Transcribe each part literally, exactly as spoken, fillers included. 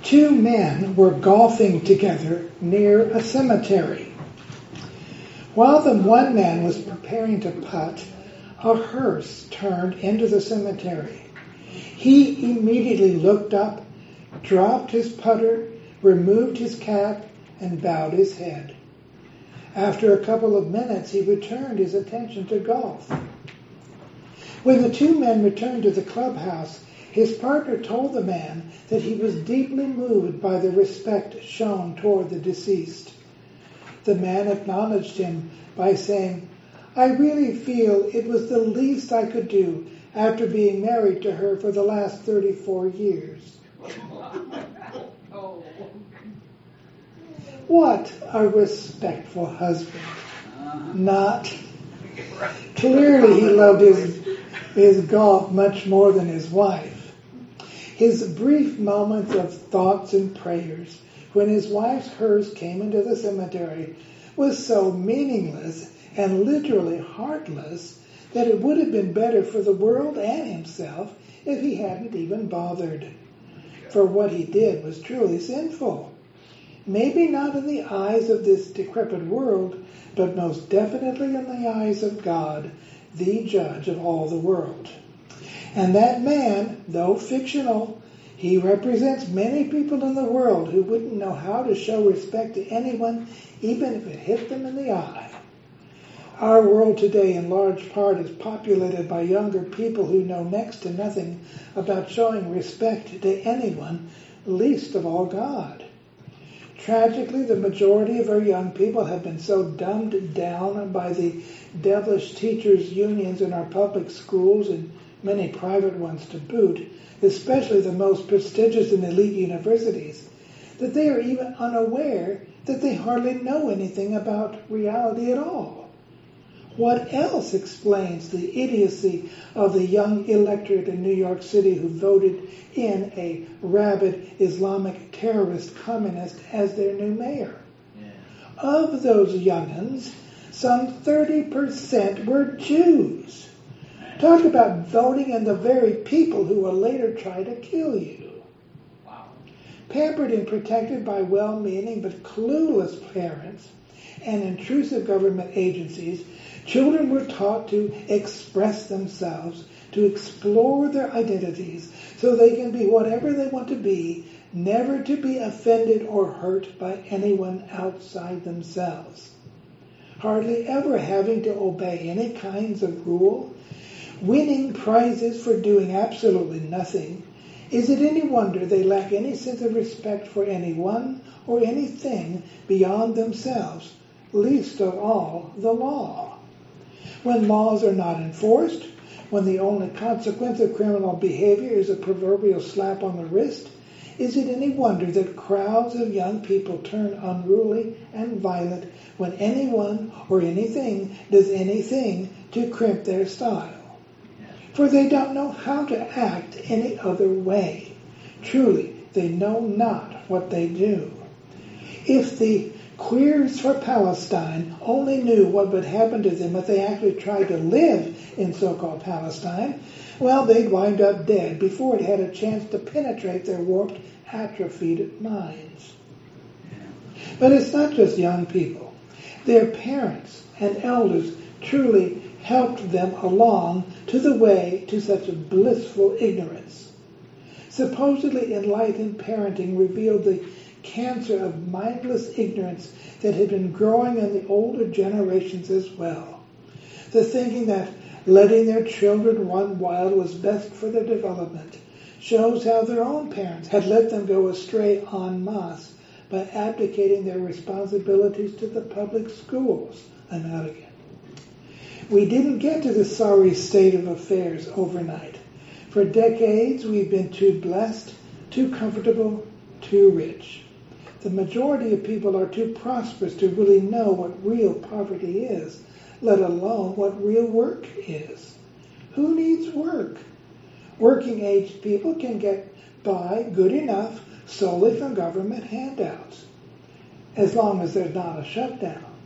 Two men were golfing together near a cemetery. While the one man was preparing to putt, a hearse turned into the cemetery. He immediately looked up, dropped his putter, removed his cap, and bowed his head. After a couple of minutes, he returned his attention to golf. When the two men returned to the clubhouse, his partner told the man that he was deeply moved by the respect shown toward the deceased. The man acknowledged him by saying, "I really feel it was the least I could do after being married to her for the last thirty-four years. What a respectful husband. Not. Clearly he loved his, his golf much more than his wife. His brief moments of thoughts and prayers when his wife's hearse came into the cemetery was so meaningless and literally heartless that it would have been better for the world and himself if he hadn't even bothered. For what he did was truly sinful. Maybe not in the eyes of this decrepit world, but most definitely in the eyes of God, the judge of all the world. And that man, though fictional, he represents many people in the world who wouldn't know how to show respect to anyone, even if it hit them in the eye. Our world today, in large part, is populated by younger people who know next to nothing about showing respect to anyone, least of all God. Tragically, the majority of our young people have been so dumbed down by the devilish teachers' unions in our public schools and many private ones to boot, especially the most prestigious and elite universities, that they are even unaware that they hardly know anything about reality at all. What else explains the idiocy of the young electorate in New York City who voted in a rabid Islamic terrorist communist as their new mayor? Yeah. Of those young'uns, some thirty percent were Jews. Talk about voting in the very people who will later try to kill you. Wow. Pampered and protected by well-meaning but clueless parents and intrusive government agencies, children were taught to express themselves, to explore their identities so they can be whatever they want to be, never to be offended or hurt by anyone outside themselves. Hardly ever having to obey any kinds of rule, winning prizes for doing absolutely nothing, is it any wonder they lack any sense of respect for anyone or anything beyond themselves, least of all the law? When laws are not enforced, when the only consequence of criminal behavior is a proverbial slap on the wrist, is it any wonder that crowds of young people turn unruly and violent when anyone or anything does anything to crimp their style? For they don't know how to act any other way. Truly, they know not what they do. If the Queers for Palestine only knew what would happen to them if they actually tried to live in so-called Palestine, well, they'd wind up dead before it had a chance to penetrate their warped, atrophied minds. But it's not just young people. Their parents and elders truly helped them along to the way to such a blissful ignorance. Supposedly enlightened parenting revealed the cancer of mindless ignorance that had been growing in the older generations as well. The thinking that letting their children run wild was best for their development shows how their own parents had let them go astray en masse by abdicating their responsibilities to the public schools. I'm out again. We didn't get to this sorry state of affairs overnight. For decades, we've been too blessed, too comfortable, too rich. The majority of people are too prosperous to really know what real poverty is, let alone what real work is. Who needs work? Working-age people can get by good enough solely from government handouts, as long as there's not a shutdown.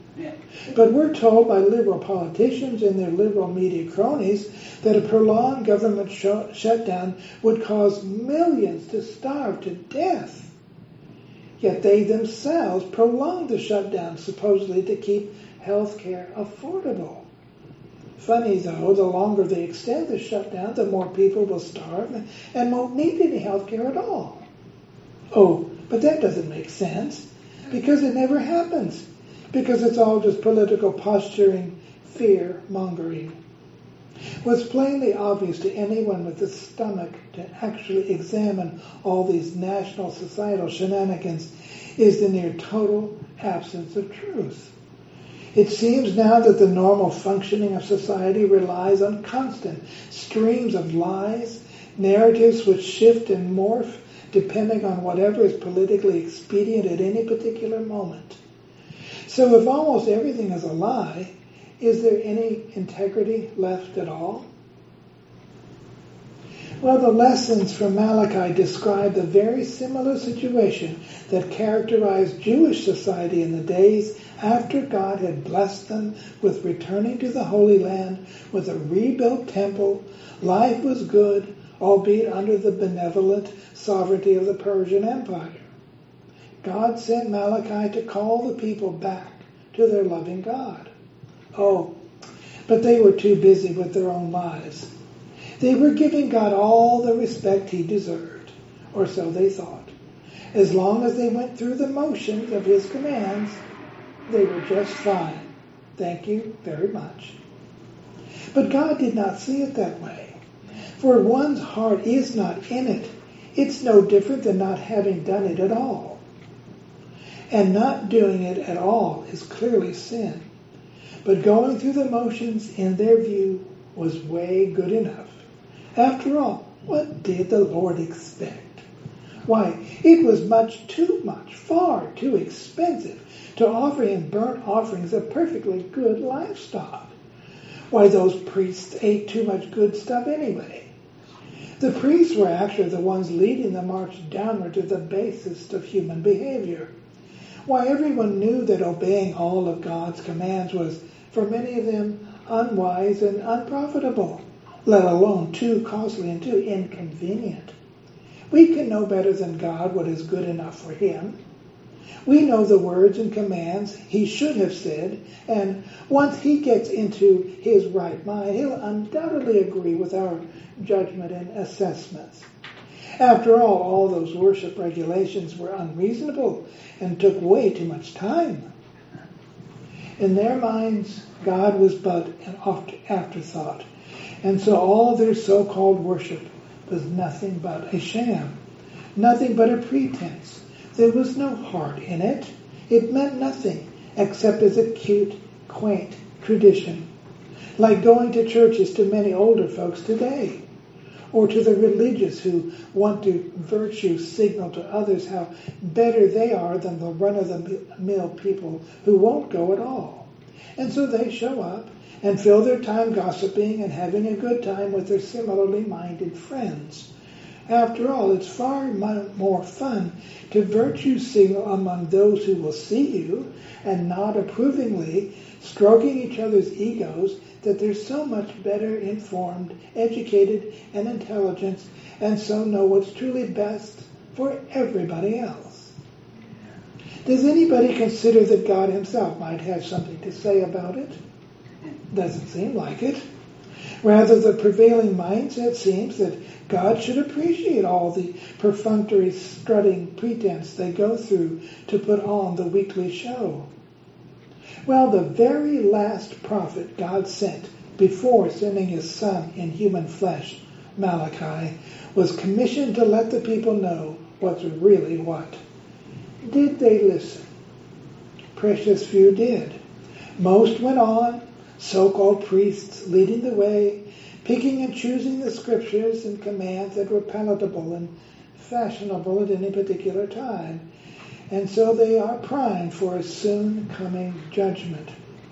Yeah. But we're told by liberal politicians and their liberal media cronies that a prolonged government sh- shutdown would cause millions to starve to death. Yet they themselves prolonged the shutdown, supposedly to keep health care affordable. Funny though, the longer they extend the shutdown, the more people will starve and won't need any health care at all. Oh, but that doesn't make sense, because it never happens. Because it's all just political posturing, fear-mongering. What's plainly obvious to anyone with the stomach to actually examine all these national societal shenanigans is the near total absence of truth. It seems now that the normal functioning of society relies on constant streams of lies, narratives which shift and morph depending on whatever is politically expedient at any particular moment. So if almost everything is a lie, is there any integrity left at all? Well, the lessons from Malachi describe the very similar situation that characterized Jewish society in the days after God had blessed them with returning to the Holy Land with a rebuilt temple. Life was good, albeit under the benevolent sovereignty of the Persian Empire. God sent Malachi to call the people back to their loving God. Oh, but they were too busy with their own lives. They were giving God all the respect he deserved, or so they thought. As long as they went through the motions of his commands, they were just fine. Thank you very much. But God did not see it that way. For one's heart is not in it. It's no different than not having done it at all. And not doing it at all is clearly sin. But going through the motions, in their view, was way good enough. After all, what did the Lord expect? Why, it was much too much, far too expensive to offer him burnt offerings of perfectly good livestock. Why, those priests ate too much good stuff anyway. The priests were actually the ones leading the march downward to the basest of human behavior. Why, everyone knew that obeying all of God's commands was, for many of them, unwise and unprofitable, let alone too costly and too inconvenient. We can know better than God what is good enough for him. We know the words and commands he should have said, and once he gets into his right mind, he'll undoubtedly agree with our judgment and assessments. After all, all those worship regulations were unreasonable and took way too much time. In their minds, God was but an afterthought, and so all their so-called worship was nothing but a sham, nothing but a pretense. There was no heart in it. It meant nothing except as a cute, quaint tradition, like going to churches to many older folks today, or to the religious who want to virtue signal to others how better they are than the run-of-the-mill people who won't go at all. And so they show up and fill their time gossiping and having a good time with their similarly minded friends. After all, it's far more fun to virtue signal among those who will see you and nod approvingly, stroking each other's egos that they're so much better informed, educated, and intelligent, and so know what's truly best for everybody else. Does anybody consider that God himself might have something to say about it? Doesn't seem like it. Rather, the prevailing mindset seems that God should appreciate all the perfunctory strutting pretense they go through to put on the weekly show. Well, the very last prophet God sent before sending his son in human flesh, Malachi, was commissioned to let the people know what's really what. Did they listen? Precious few did. Most went on, so-called priests leading the way, picking and choosing the scriptures and commands that were palatable and fashionable at any particular time. And so they are primed for a soon coming judgment,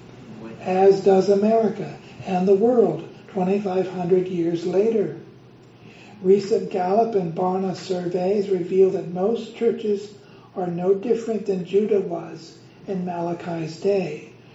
as does America and the world twenty-five hundred years later. Recent Gallup and Barna surveys reveal that most churches are no different than Judah was in Malachi's day,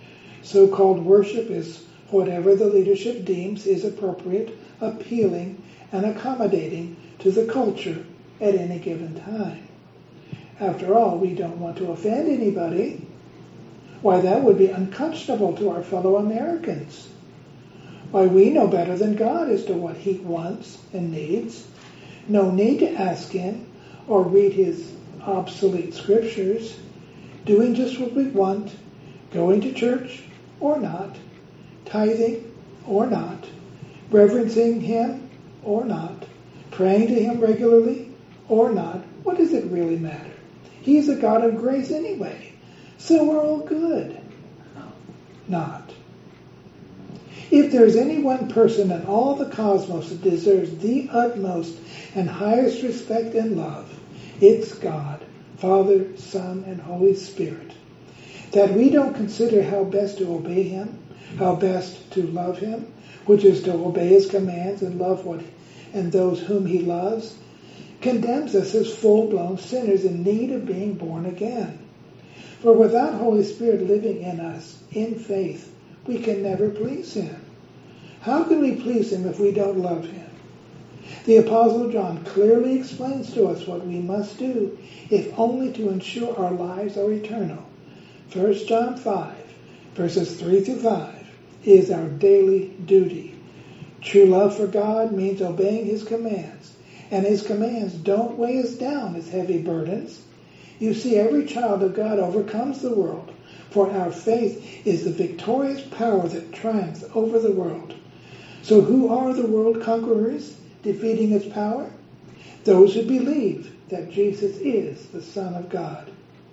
So-called worship is whatever the leadership deems is appropriate, appealing, and accommodating to the culture at any given time. After all, we don't want to offend anybody. Why, that would be unconscionable to our fellow Americans. Why, we know better than God as to what he wants and needs. No need to ask him or read his obsolete scriptures. Doing just what we want, going to church or not, tithing or not, reverencing him or not, praying to him regularly or not. What does it really matter? He's a God of grace anyway, so we're all good. Not. If there's any one person in all the cosmos that deserves the utmost and highest respect and love, it's God, Father, Son, and Holy Spirit. That we don't consider how best to obey him, how best to love him, which is to obey his commands and love what and those whom he loves, condemns us as full-blown sinners in need of being born again. For without Holy Spirit living in us, in faith, we can never please him. How can we please him if we don't love him? The Apostle John clearly explains to us what we must do, if only to ensure our lives are eternal. First John five, verses three through five, is our daily duty. True love for God means obeying his commands, and his commands don't weigh us down as heavy burdens. You see, every child of God overcomes the world, for our faith is the victorious power that triumphs over the world. So who are the world conquerors, defeating its power? Those who believe that Jesus is the Son of God.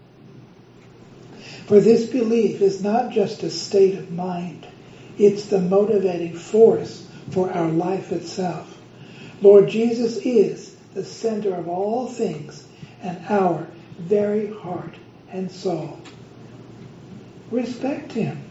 For this belief is not just a state of mind, it's the motivating force for our life itself. Lord Jesus is the center of all things and our very heart and soul. Respect him.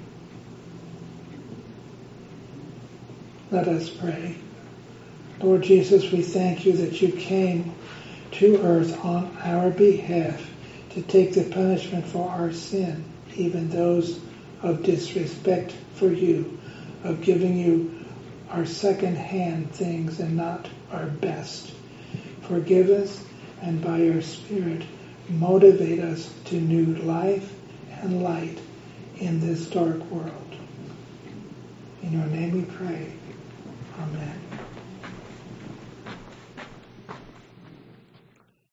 Let us pray. Lord Jesus, we thank you that you came to earth on our behalf to take the punishment for our sin, even those of disrespect for you, of giving you our second-hand things and not our best. Forgive us, and by your Spirit, motivate us to new life and light in this dark world. In your name we pray. Amen.